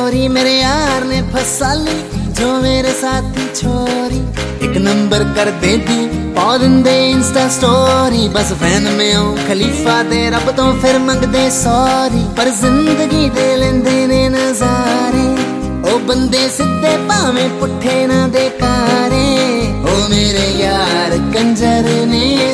गोरी मेरे यार ने फंसा ली जो मेरे साथी छोरी। एक नंबर कर देती पौ दिंदे इंस्टा स्टोरी। बस फैन में आऊं खलीफा दे रब तो फिर मंगदे सॉरी। पर जिंदगी दे लेंदे ने नजारे ओ बंदे सिद्धे भावें पुट्ठे ना दे कारे। ओ मेरे यार कंजर ने